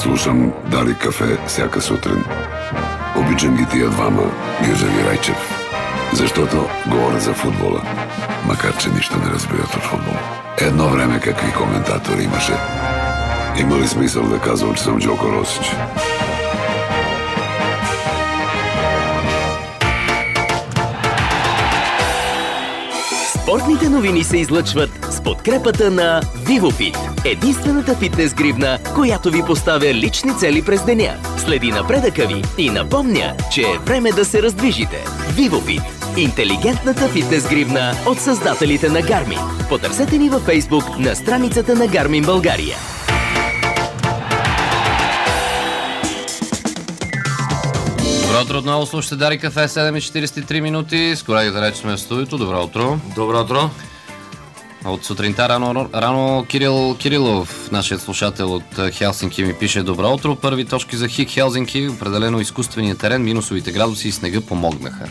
Слушам Дарик кафе всяка сутрин. Обичам ги тия двама, Гюзев и Райчев. Защото говорят за футбола, макар че нищо не разбират от футбол. Едно време какви коментатори имаше. Има ли смисъл да казвам, че съм Джоко Росич? Спортните новини се излъчват с подкрепата на VivoFit. Единствената фитнес гривна, която ви поставя лични цели през деня. Следи напредъка ви и напомня, че е време да се раздвижите. VivoFit. Интелигентната фитнес гривна от създателите на Garmin. Потърсете ни във Facebook на страницата на Garmin България. Добро утро, отново слушате Дарик кафе, 7:43 минути. С колегата Рече сме в студиото. Добро утро. Добро утро. От сутринта рано Кирил Кирилов, нашият слушател от Хелсинки, ми пише: добро утро, първи точки за ХИК Хелсинки. Определено изкуственият терен, минусовите градуси и снега помогнаха.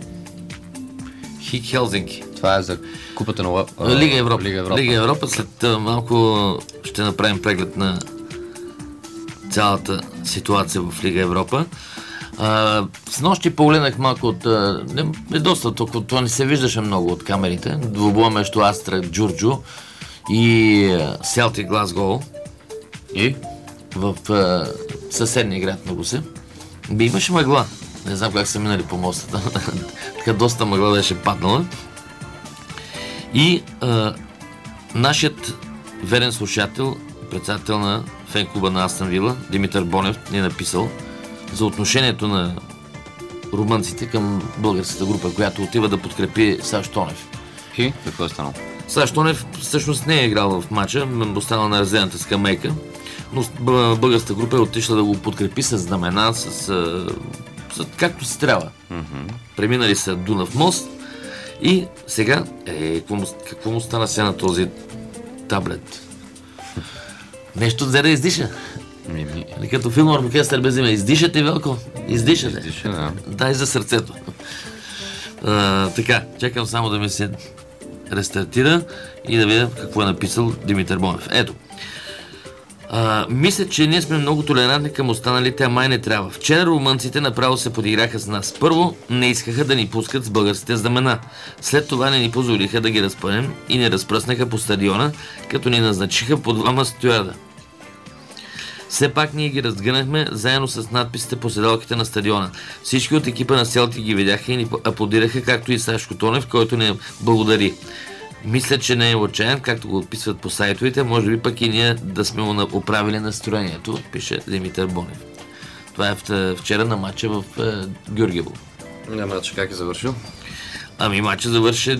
ХИК Хелсинки. Това е за купата на Лига Европа. След малко ще направим преглед на цялата ситуация в Лига Европа. С нощи погледнах малко от... доста, това не се виждаше много от камерите. Двубоя между Астра Джурджу и Селтик Глазгол. И? В съседния град на Русе. Имаше мъгла. Не знам как са минали по мостата. Така доста мъгла беше паднала. И нашият верен слушател, председател на фен-клуба на Астън Вила, Димитър Бонев, ни е написал за отношението на румънците към българската група, която отива да подкрепи Саш Тонев. И какво е станало? Саш Тонев всъщност не е играл в матча, останал на резервната скамейка, но българската група е отишла да го подкрепи с знамена, както се трябва. Преминали са Дунав мост и сега, какво му стана сега на този таблет? Нещо взе да издиша. Като филм оркестър без име. Издишате, Велко? Издишате. Да. Дай за сърцето. Така, чакам само да ми се рестартира и да видя какво е написал Димитър Бонев. Ето. Мисля, че ние сме много толерантни към останалите, а май не трябва. Вчера румънците направо се подиграха с нас. Първо, не искаха да ни пускат с българските знамена. След това не ни позволиха да ги разпънем и ни разпръснаха по стадиона, като ни назначиха по двама стюарда. Все пак ние ги разгънахме заедно с надписите по седалките на стадиона. Всички от екипа на Селти ги видяха и ни аплодираха, както и Сашко Тонев, който ни благодари. Мисля, че не е отчаян, както го отписват по сайтовете, може би пък и ние да сме му оправили настроението, пише Димитър Бонев. Това е вчера на матча в Георгиево. Матча как е завършил? Матча завърши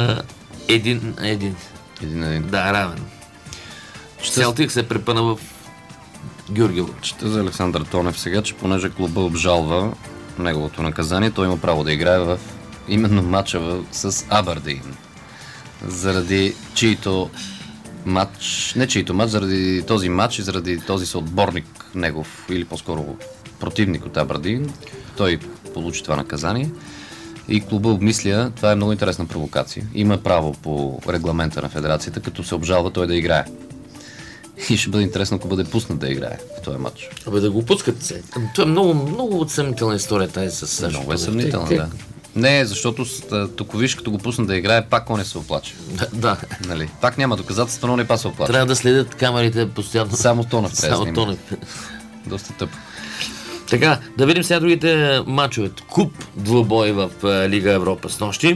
1-1. Да, равен. Селтик се препъна в Георгиево. Чета за Александър Тонев сега, че понеже клуба обжалва неговото наказание, той има право да играе в именно матча с Абердин. Заради чието матч, заради този матч и заради този съотборник негов, или по-скоро противник от Абердин, той получи това наказание. И клуба обмисля, това е много интересна провокация. Има право по регламента на федерацията, като се обжалва той да играе. И ще бъде интересно, ако бъде пуснат да играе в този матч. Да го пускат се. Това е много съмнителна история тази с Сашо. Много е съмнителна, да. Не, защото тук виж, като го пусна да играе, пак он се оплаче. Да. Нали? Пак няма доказателства, но не пак се оплаче. Трябва да следят камерите постоянно. Само Тонев трябва да снима. Доста тъпо. Така, да видим сега другите матчове. Куп двубой в Лига Европа с нощи.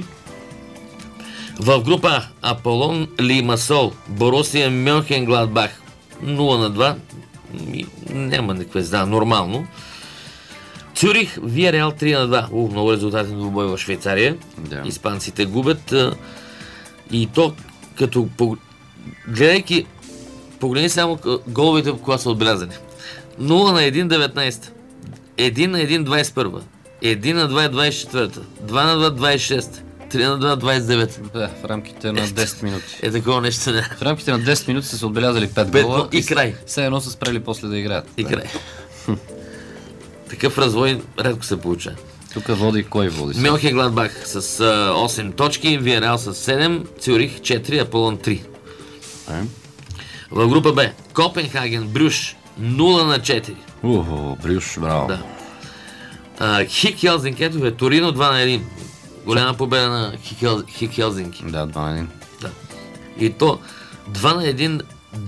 В група Аполон Лимасол, Борусия Мьонхенгладбах 0-2. Няма никаква нормално. Цюрих, Виареал 3-2. Много резултатен двубой в Швейцария. Да. Испанците губят. И то, като гледайки, погледни само головите, в кога са отбелязани. 0-1 19. 1-1 21. 1-2 24. 2-2 26. 3-2 29. Да, в рамките на 10 минути. Такова нещо не. В рамките на 10 минути са се отбелязали 5 гола и край. Все едно са спрели после да играят. И край. Такъв развой рядко се получава. Тук води кой води? Мьонхенгладбах с 8 точки, Виареал с 7, Цюрих 4, Аполон 3. В група Б Копенхаген, Брюш 0-4. Брюш, браво. Да. Хик Хелзинки, ето Торино 2-1. Голяма победа на Хик Хелзинки. Да, 2-1. Да. И то 2-1,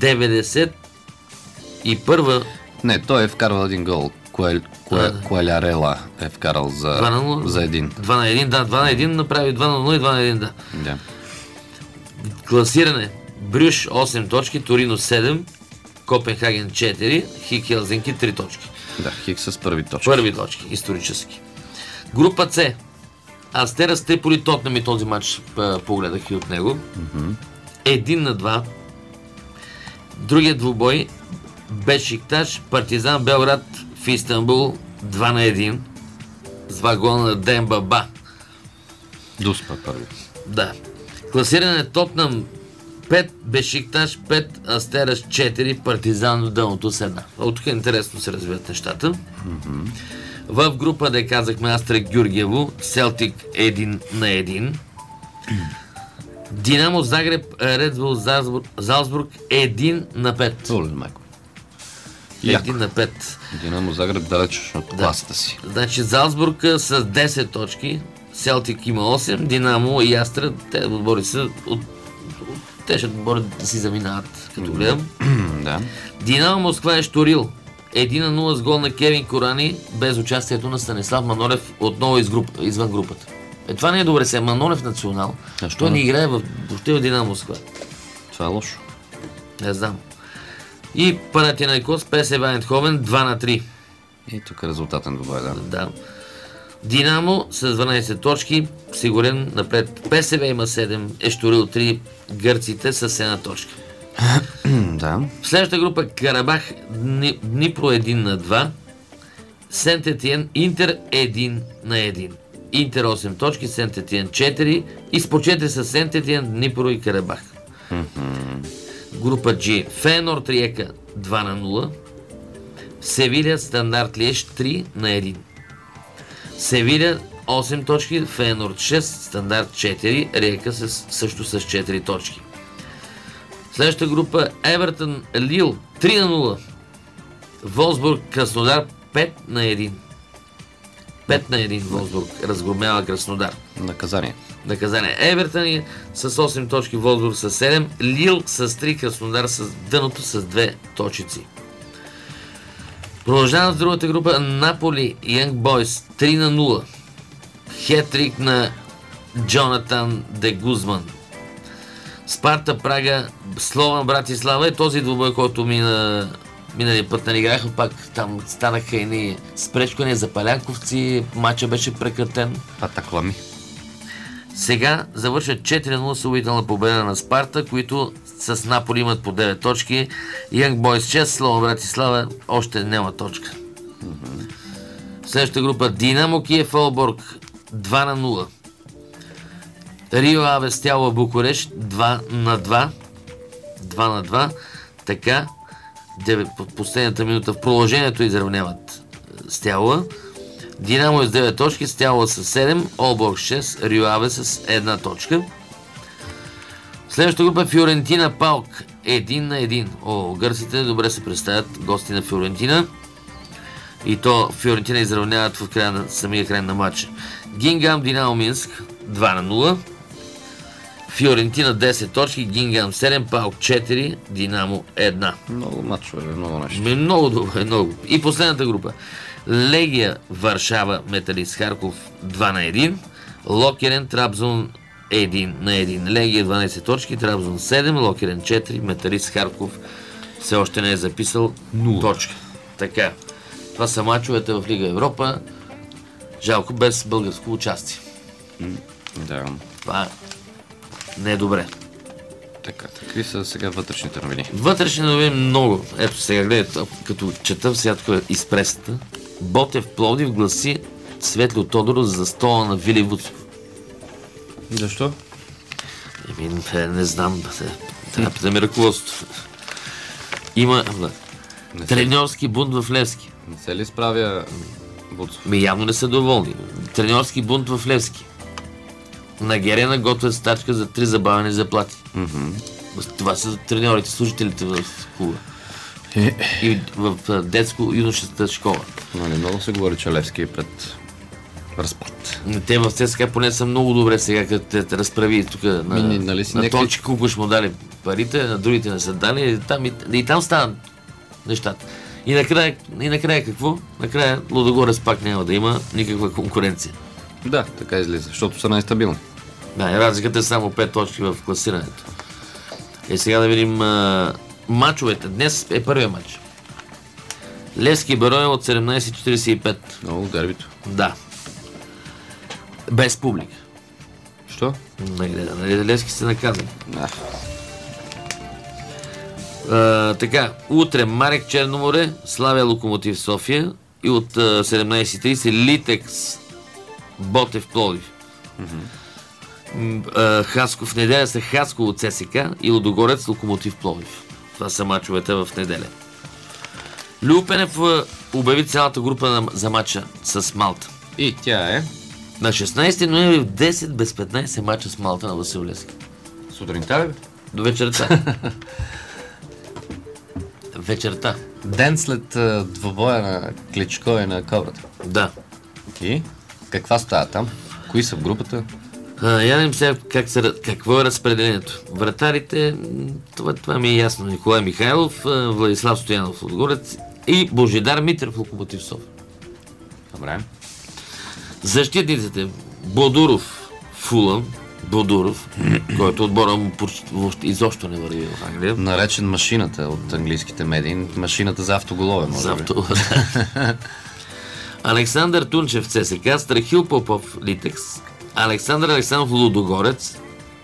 91-а. Не, той е вкарал един гол. Куалярела е вкарал за един. 2-1, да, 2-1 направи 2-0 и 2-1, да. Да. Класиране. Брюш 8 точки, Торино 7, Копенхаген 4, Хик Хелзинки 3 точки. Да, Хик с първи точки. Първи точки, исторически. Група С. Астера с Триполи, Тотнем и този матч погледах и от него. 1-2. Другият двубой Бешикташ, Партизан Белград в Истанбул 2-1. С 2 гола на Дембаба. Дуспа първи. Да. Класиране Тотнем 5, Бешикташ 5, Астерас 4, Партизан до дъното с 1. От тук интересно се развиват нещата. В група Д казахме Астра Георгиево, Селтик 1-1. Динамо Загреб, Редбул Залцбург 1-5. Оле, майко. 1-5. Динамо Загреб далеч от класата си. Значи Залцбург с 10 точки, Селтик има 8, Динамо и Астра, те отбори са те ще отбори да си заминават, като гледам. Да. Динамо Москва е Шторил. 1-0 с гол на Кевин Корани, без участието на Станислав Манолев, отново извън групата. Това не е добре сега. Манолев национал. Той не играе въобще в Динамо Москва. Това е лошо. Не знам. И Панатинайкос, ПСВ Айндховен 2-3. И тук резултатен добре, да. Да. Динамо с 12 точки, сигурен напред. ПСВ има 7, Ешторил 3, гърците с 1 точка. Да. В следващата група Карабах, Днипро 1-2, Сент-Етиен, Интер 1-1. Интер 8 точки, Сент-Етиен 4 и с по 4 с Сент-Етиен, Днипро и Карабах. Група G, Фейнорд Риека 2-0, Севиля Стандарт Лиеж 3-1. Севиля 8 точки, Фейнорд 6, Стандарт 4, Риека също с 4 точки. Следващата група Евертън Лил 3-0, Волсбург Краснодар 5-1. 5-1 Волсбург разгромява Краснодар. Наказание. Евертън с 8 точки, Волсбург с 7, Лил с 3, Краснодар с дъното с 2 точици. Продължавам с другата група Наполи Янг Бойс 3-0. Хетрик на Джонатан де Гузман. Спарта Прага, Слован Братислава е този двубой, който миналия път не играха, пак там станаха едни спречкания за палянковци, матча беше прекратен. Атаклами. Сега завършат 4-0 с убедителна победа на Спарта, които с Наполи имат по 9 точки. Янг Бойс 6, Слован Братислава още няма точка. Следващата група Динамо Киев Олборг 2-0. Рио Аве Стяла Букурещ 2-2. 2-2. Така, последната минута в продължението изравняват Стяла. Динамо е с 9 точки, Стяла с 7, Олборг 6, Рио Аве с 1 точка. Следващата група Фиорентина Паук 1-1. Гърците добре се представят, гости на Фиорентина. И то Фиорентина изравняват в самия край на матча. Гингам Динамо Минск 2-0. Фиорентина 10 точки, Гингам 7, Паук 4, Динамо 1. Много мачове, много нещо. Много добре, много. И последната група. Легия Варшава Металист Харков 2-1. Локерен Трабзон 1-1. Легия 12 точки, Трабзон 7, Локерен 4, Металист Харков все още не е записал 0 точка. Така. Това са мачовете в Лига Европа. Жалко без българско участие. Да. Това не е добре. Така, какви са сега вътрешните новини? Вътрешни новини много. Ето сега гледайте, като четам сега тук изпресата. Ботев Пловдив гласи Светло Тодоров за стола на Вили Вуцов. Защо? Не знам. Трябва да питаме ръководството. Има треньорски бунт в Левски. Не се ли справя Вуцов? Явно не са доволни. Треньорски бунт в Левски. На Герена готвят стачка за 3 забавени заплати. Това са треньорите, служителите в клуба. и в детско-юношеската школа. Нали, много се говори, че Левски е пред разпад. Те в ЦСКА поне са много добре сега, като те разправи тук нали на Тончи Кукуш му дали парите, на другите не са дали, и там стават нещата. И накрая какво? Накрая Лудогорец пак няма да има никаква конкуренция. Да, така излиза, защото са най-стабилни. Да, и разликата е само 5 точки в класирането. Сега да видим мачовете. Днес е първият матч. Левски Берое от 17:45. Много дербито. Да. Без публика. Що? Левски се наказани. Да. Така, утре Марек Черноморе, Славия Локомотив София и от 17:30 Литекс Ботев Пловдив. В неделя са Хасково от ЦСКА и Лудогорец Локомотив Пловдив. Това са мачовете в неделя. Любо Пенев обяви цялата група за матча с Малта. И тя е На 16 ноември в 10 без 15 мача с Малта на Васил Левски. сутринта ли? До вечерта. Вечерта. Ден след двобоя на Кличко и на Кобрата. Да. И каква става там? Кои са в групата? Ядем сега какво е разпределението. Вратарите, това ми е ясно. Николай Михайлов, Владислав Стоянов Лудогорец и Божидар Митрев Локомотив София. Добре. Защитниците Бодуров Фулъм, Бодуров, който отбора му изобщо не върви в Англия. Наречен машината от английските медии. Машината за автоголове, може би. Александър Тунчев ЦСКА, Страхил Попов Литекс, Александър Александров Лудогорец,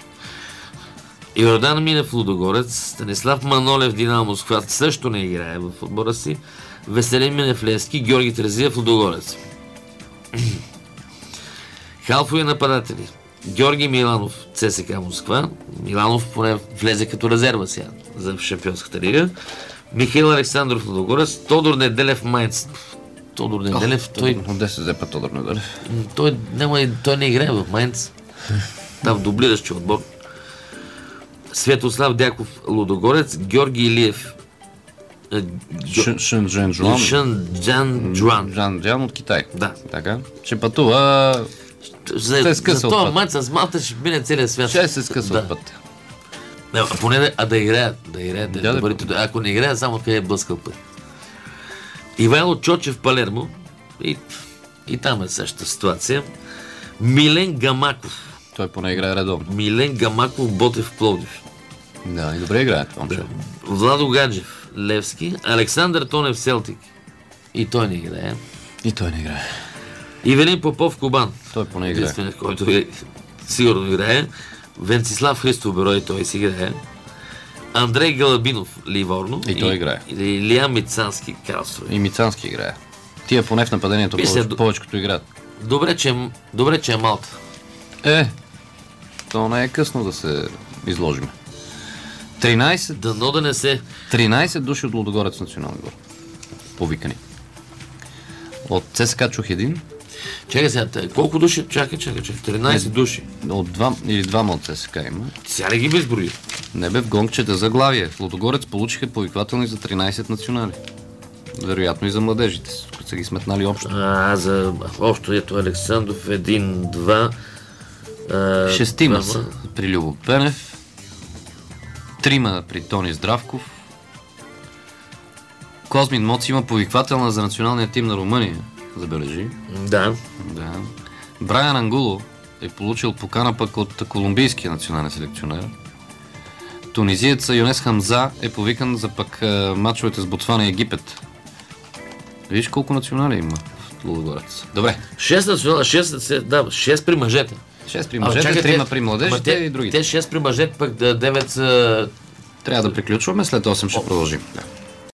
Йордан Минев Лудогорец, Станислав Манолев Динамо Москва също не играе в отбора си, Веселин Минев Левски, Георги Терезиев Лудогорец. Халфови нападатели Георги Миланов ЦСКА Москва. Миланов поне влезе като резерва сега за Шампионската лига. Михаил Александров Лудогорец, Тодор Неделев Майнц. Тодор Неделев, Де се взе Тодор Неделев? Той не играе в Майнц. Там дублиращи отбор. Светослав Дяков Лудогорец, Георги Илиев Шенджан Джуан. Джан от Китай. Да. Така. Ще пътува. За това матч с Малта ще мине целия свят. Ще се скъса от път. Поне да играят. Ако не играят, само къде е блъскал път. Ивайло Чочев Палермо и там е същата ситуация. Милен Гамаков. Той поне играе редовно. Милен Гамаков Ботев Пловдив. Да, и добре играе това. Да. Владо Гаджев Левски. Александър Тонев Селтик. И той не играе. Ивелин Попов Кубан. Той поне играе. Единственият, който сигурно играе. Венцислав Христов Берой, той си играе. Андрей Галабинов Ливорно. И той играе. И Илия Мицански Карлсруе. И Мицански играе. Тия поне в нападението повечето играят. Добре, че е Малта. То не е късно да се изложим. 13. Дано да не се. 13 души от Лудогорец национални отбор. Повикани. От ЦСКА чух един. Чакай сега, колко души? Чакай. 13 души. От двама от ЦСКА има. Сега не ги безброи. Не бе, в гонкчета заглавие. В Лудогорец получиха повиквателни за 13 национали. Вероятно и за младежите, които са ги сметнали общо. За общо ето Александров 1, 2. Шестима са при Любо Пенев. 3 при Тони Здравков. Козмин Моц има повиквателна за националния тим на Румъния. Забележи. Да. Брайан Ангуло е получил покана пък от колумбийския национален селекционер. Тунизиеца Юнес Хамза е повикан за пък мачовете с Ботсвана и Египет. Виж колко национали има в Лудогорец. Добре. 6 национали, 6 при мъжете. 6 при мъжете, 3 при младежите и другите. Те 6 при мъжете, пък 9 са... Трябва да приключваме, след 8 ще продължим. Да.